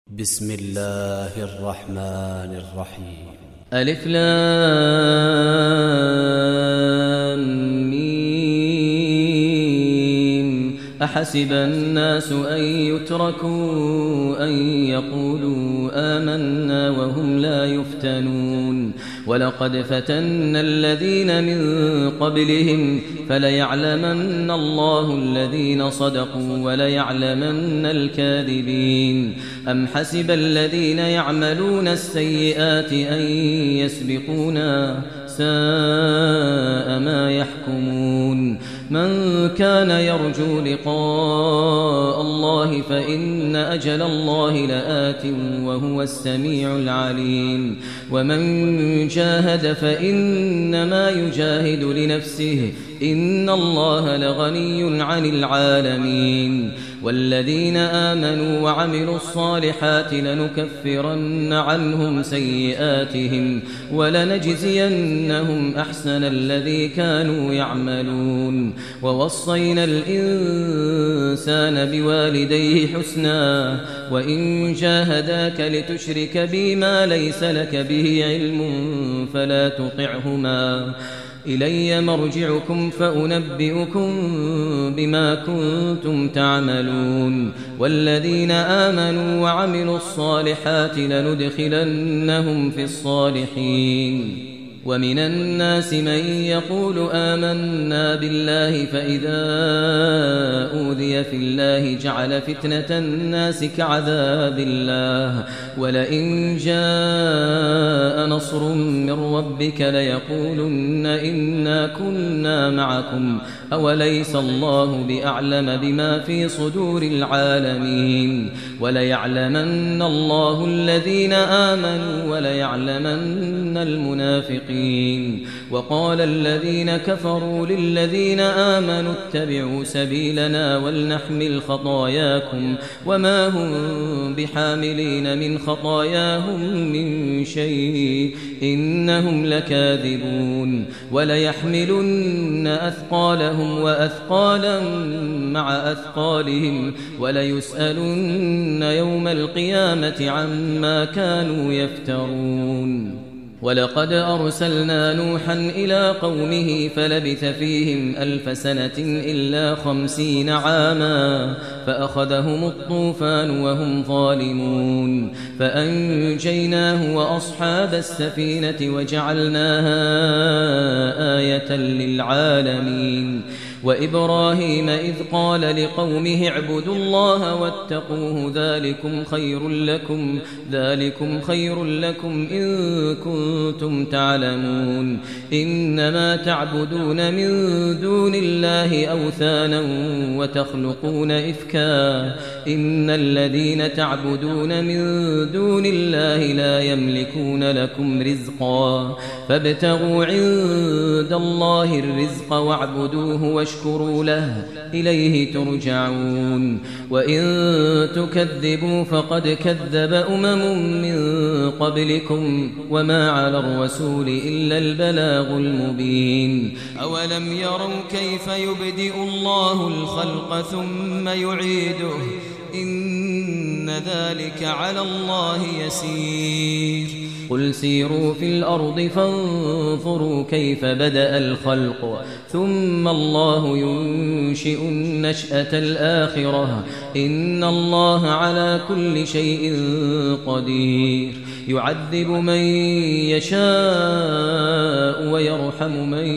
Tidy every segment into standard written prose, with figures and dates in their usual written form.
بسم الله الرحمن الرحيم. ألف لام ميم. أحسب الناس أن يتركوا أن يقولوا آمنا وهم لا يفتنون ولقد فتنا الذين من قبلهم فليعلمن الله الذين صدقوا وليعلمن الكاذبين. أم حسب الذين يعملون السيئات أن يسبقونا ساء ما يحكمون. من كان يرجو لقاء الله فإن أجل الله لآت وهو السميع العليم. ومن جاهد فإنما يجاهد لنفسه إن الله لغني عن العالمين. والذين آمنوا وعملوا الصالحات لنكفرن عنهم سيئاتهم ولنجزينهم أحسن الذي كانوا يعملون. ووصينا الإنسان بوالديه حسنا وإن جاهداك لتشرك بي ما ليس لك به علم فلا تطعهما إلي مرجعكم فأنبئكم بما كنتم تعملون. والذين آمنوا وعملوا الصالحات لندخلنهم في الصالحين. ومن الناس من يقول آمنا بالله فإذا أوذي في الله جعل فتنة الناس كعذاب الله ولئن جاء نصر من ربك ليقولن إنا كنا معكم أوليس الله بأعلم بما في صدور العالمين. وليعلمن الله الذين آمنوا وليعلمن المنافقين. وقال الذين كفروا للذين آمنوا اتبعوا سبيلنا ولنحمل خطاياكم وما هم بحاملين من خطاياهم من شيء إنهم لكاذبون. وليحملن أثقالهم وأثقالا مع أثقالهم وليسألن يوم القيامة عما كانوا يفترون. ولقد أرسلنا نوحا إلى قومه فلبث فيهم 1000 سنة إلا 50 عاما فأخذهم الطوفان وهم ظالمون فأنجيناه وأصحاب السفينة وجعلناها آية للعالمين. وإبراهيم إذ قال لقومه اعبدوا الله واتقوه ذلكم خير لكم إن كنتم تعلمون. إنما تعبدون من دون الله أوثانا وتخلقون إفكا إن الذين تعبدون من دون الله لا يملكون لكم رزقا فابتغوا عند الله الرزق واعبدوه واشكروا له إليه ترجعون. وإن تكذبوا فقد كذب من قبلكم وما على الرسول إلا البلاغ المبين. أولم يروا كيف يبدئ الله الخلق ثم يعيده إن ذلك على الله يسير. قل سيروا في الأرض فانظروا كيف بدأ الخلق ثم الله ينشئ النشأة الآخرة إن الله على كل شيء قدير. يعذب من يشاء ويرحم من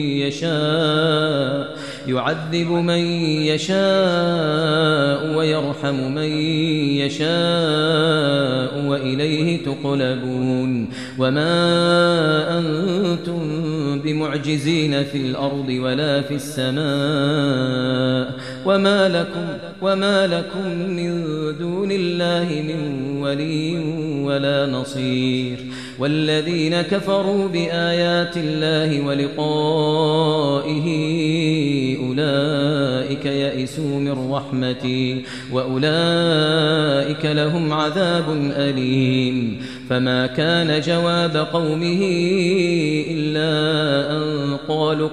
يشاء وإليه تقلبون. وما أنتم بمعجزين في الأرض ولا في السماء وما لكم من دون الله من ولي ولا نصير. والذين كفروا بآيات الله ولقائه أولئك يئسوا من رحمتي وأولئك لهم عذاب أليم. فما كان جواب قومه إلا أن قالوا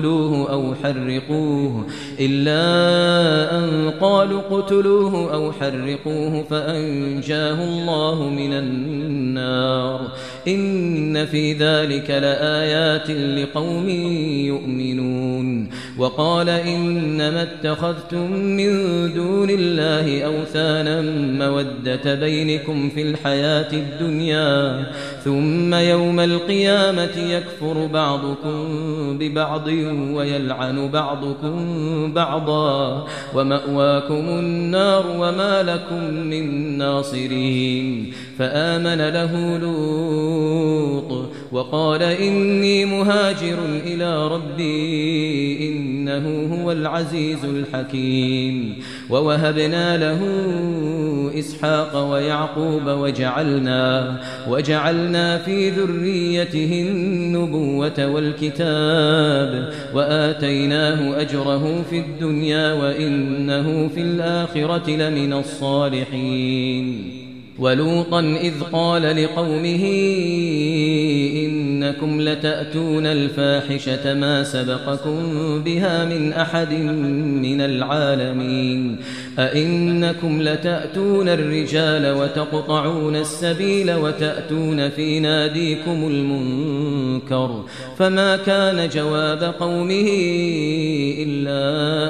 اقتلوه أو حرقوه فأنجاه الله من النار إن في ذلك لآيات لقوم يؤمنون وقال إنما اتخذتم من دون الله أوثانا مودة بينكم في الحياة الدنيا ثم يوم القيامة يكفر بعضكم ببعض ويلعن بعضكم بعضا ومأواكم النار وما لكم من ناصرين فآمن له لوط وقال إني مهاجر إلى ربي إنه هو العزيز الحكيم ووهبنا له إسحاق ويعقوب وجعلنا في ذريته النبوة والكتاب وآتيناه أجره في الدنيا وإنه في الآخرة لمن الصالحين ولوطا إذ قال لقومه إنكم لتأتون الفاحشة ما سبقكم بها من أحد من العالمين أئنكم لتأتون الرجال وتقطعون السبيل وتأتون في ناديكم المنكر فما كان جواب قومه إلا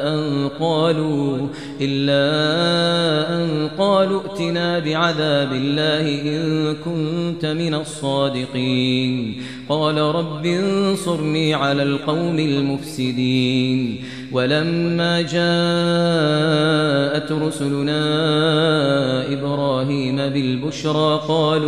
أن قالوا ائتنا بعذاب الله إن كنت من الصادقين قال رب انصرني على القوم المفسدين ولما جاءت رسلنا إبراهيم بالبشرى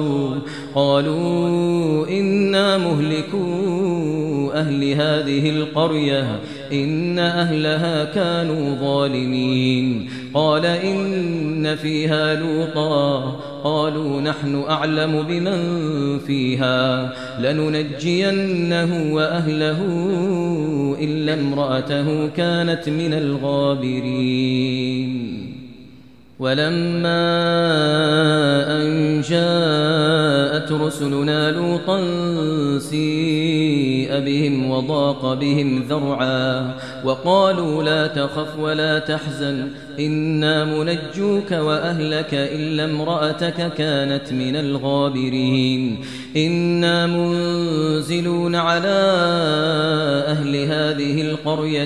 قالوا إنا مهلكو أهل هذه القرية إن أهلها كانوا ظالمين قال إن فيها لوطا قالوا نحن أعلم بمن فيها لننجينه وأهله إلا امرأته كانت من الغابرين ولما أن جاءت رسلنا لوطا سيء بهم وضاق بهم ذرعا وقالوا لا تخف ولا تحزن إنا منجوك وأهلك إلا امرأتك كانت من الغابرين إنا منزلون على أهل هذه القرية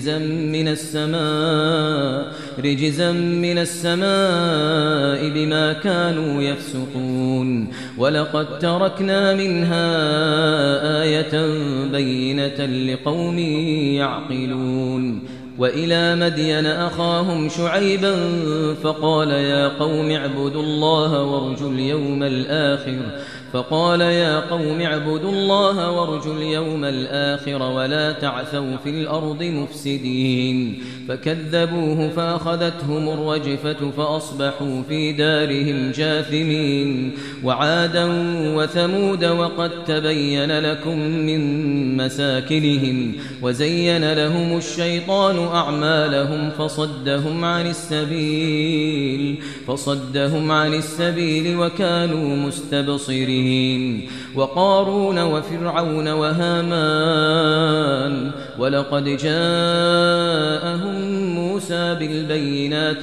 رجزا من السماء بما كانوا يفسقون ولقد تركنا منها آية بينة لقوم يعقلون وإلى مدين أخاهم شعيبا فقال يا قوم اعبدوا الله وارجوا اليوم الآخر ولا تعثوا في الأرض مفسدين فكذبوه فأخذتهم الرجفة فأصبحوا في دارهم جاثمين وعادا وثمود وقد تبين لكم من مساكنهم وزين لهم الشيطان أعمالهم فصدهم عن السبيل وكانوا مستبصرين وقارون وفرعون وهامان ولقد جاءهم موسى بالبينات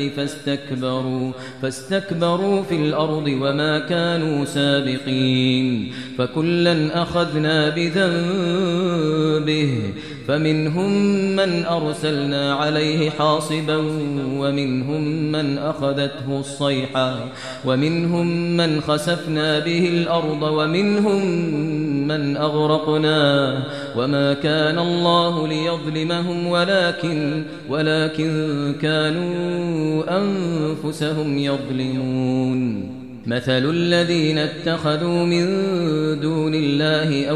فاستكبروا في الأرض وما كانوا سابقين فكلا أخذنا بذنبه فمنهم من أرسلنا عليه حاصبا ومنهم من أخذته الصيحة ومنهم من خسفنا به الأرض ومنهم من أغرقنا وما كان الله ليظلمهم ولكن كانوا أنفسهم يظلمون مثل الذين اتخذوا من دون الله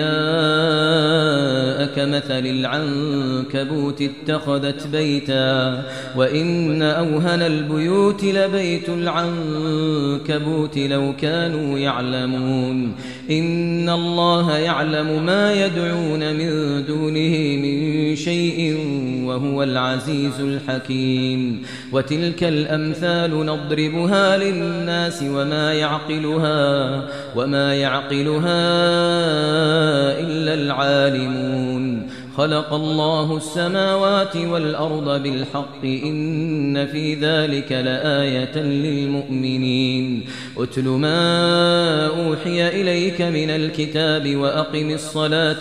أولياء كمثل العنكبوت اتخذت بيتا وإن أوهن البيوت لبيت العنكبوت لو كانوا يعلمون إن الله يعلم ما يدعون من دونه من شيء وهو العزيز الحكيم وتلك الأمثال نضربها للناس وما يعقلها إلا العالمون. خلق الله السماوات والأرض بالحق إن في ذلك لآية للمؤمنين. أتل ما أوحي إليك من الكتاب وأقم الصلاة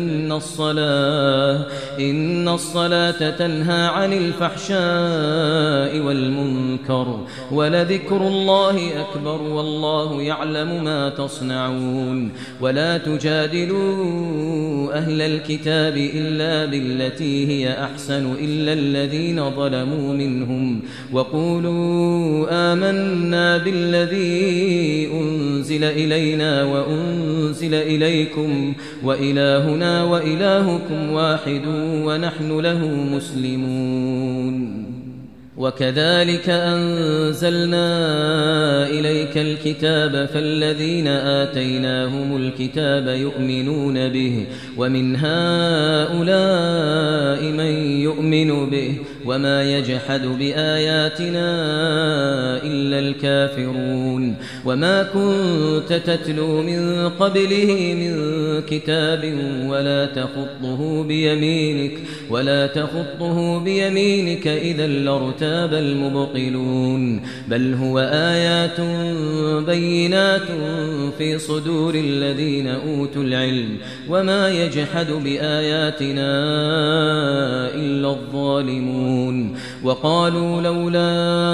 إن الصلاة تنهى عن الفحشاء والمنكر ولذكر الله أكبر والله يعلم ما تصنعون. ولا تجادلوا أهل الكتاب إلا بالتي هي أحسن إلا الذين ظلموا منهم وقولوا آمنا بالذي أنزل إلينا وأنزل إليكم وإلهنا وإلهكم واحد ونحن له مسلمون. وكذلك أنزلنا إليك الكتاب فالذين آتيناهم الكتاب يؤمنون به ومن هؤلاء من يؤمن به وما يجحد بآياتنا إلا الكافرون. وما كنت تتلو من قبله من كتاب ولا تخطه بيمينك إذا لارتاب المبطلون. بل هو آيات بينات في صدور الذين أوتوا العلم وما يجحد بآياتنا إلا الظالمون. وقالوا لولا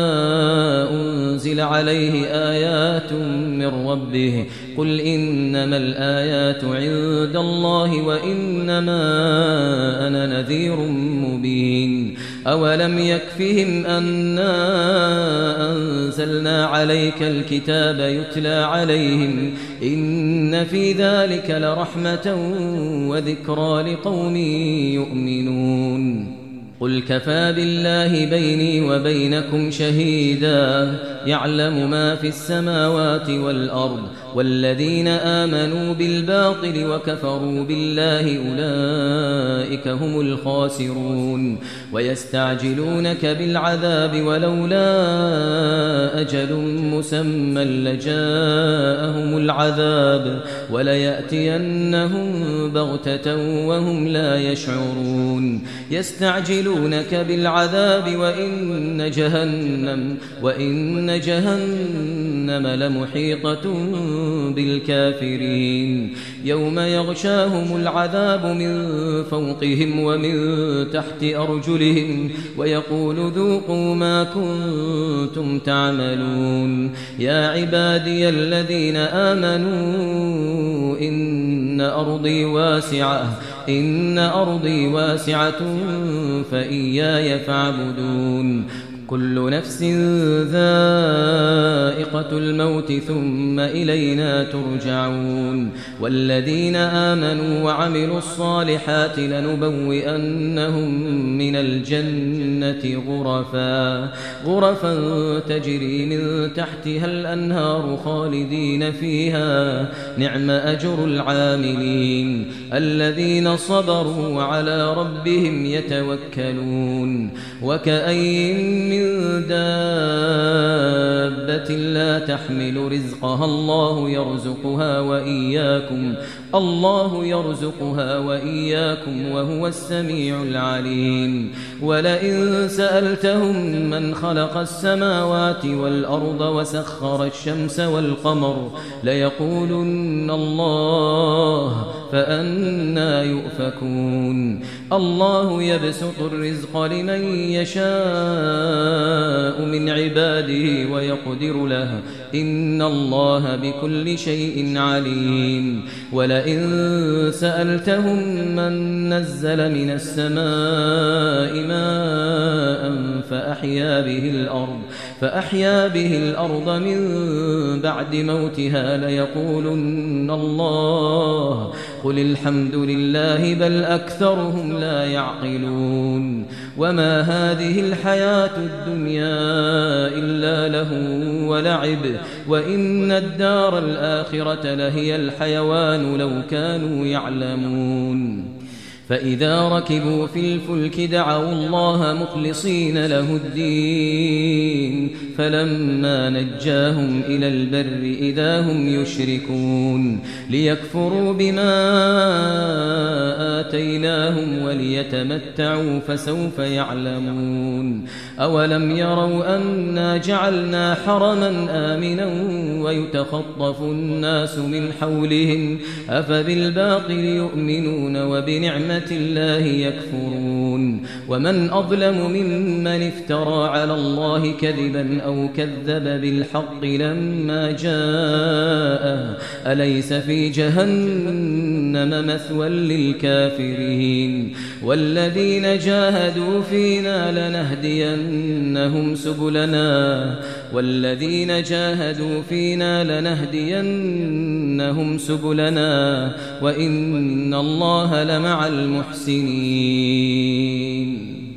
أنزل عليه آيات من ربه قل إنما الآيات عند الله وإنما أنا نذير مبين. أولم يكفهم أنا أنزلنا عليك الكتاب يتلى عليهم إن في ذلك لرحمة وذكرى لقوم يؤمنون. قل كفى بالله بيني وبينكم شهيدا يعلم ما في السماوات والأرض والذين آمنوا بالباطل وكفروا بالله أولئك هم الخاسرون. ويستعجلونك بالعذاب ولولا أجل مسمى لجاءهم العذاب وليأتينهم بغتة وهم لا يشعرون. يستعجلونك بالعذاب وإن جهنم لمحيطة بالكافرين. يوم يغشاهم العذاب من فوقهم ومن تحت أرجلهم ويقول ذوقوا ما كنتم تعملون. يا عبادي الذين آمنوا إن أرضي واسعة فإياي فاعبدون. كل نفس ذائقة الموت ثم إلينا ترجعون. والذين آمنوا وعملوا الصالحات لنبوئنهم من الجنة غرفا تجري من تحتها الأنهار خالدين فيها نعم أجر العاملين الذين صبروا وعلى ربهم يتوكلون. وكأين من دابة لا تحمل رزقها الله يرزقها وإياكم وهو السميع العليم. ولئن سألتهم من خلق السماوات والأرض وسخر الشمس والقمر ليقولن الله فأنى يؤفكون. الله يبسط الرزق لمن يشاء من عباده ويقدر له إن الله بكل شيء عليم. ولئن سألتهم من نزل من السماء ماء فأحيا به الأرض من بعد موتها ليقولن الله قل الحمد لله بل أكثرهم لا يعقلون. وما هذه الحياة الدنيا إلا لهو ولعب وإن الدار الآخرة لهي الحيوان لو كانوا يعلمون. فإذا ركبوا في الفلك دعوا الله مخلصين له الدين فلما نجاهم إلى البر إذا هم يشركون ليكفروا بما آتيناهم وليتمتعوا فسوف يعلمون أولم يروا أنا جعلنا حرما آمنا ويتخطف الناس من حولهم أفبالباطل يؤمنون وبنعمة الله يكفرون ومن أظلم ممن افترى على الله كذبا أو كذب بالحق لما جاءه أليس في جهنم مثوى للكافرين والذين جاهدوا فينا لنهدينهم سبلنا وإن الله لمع المحسنين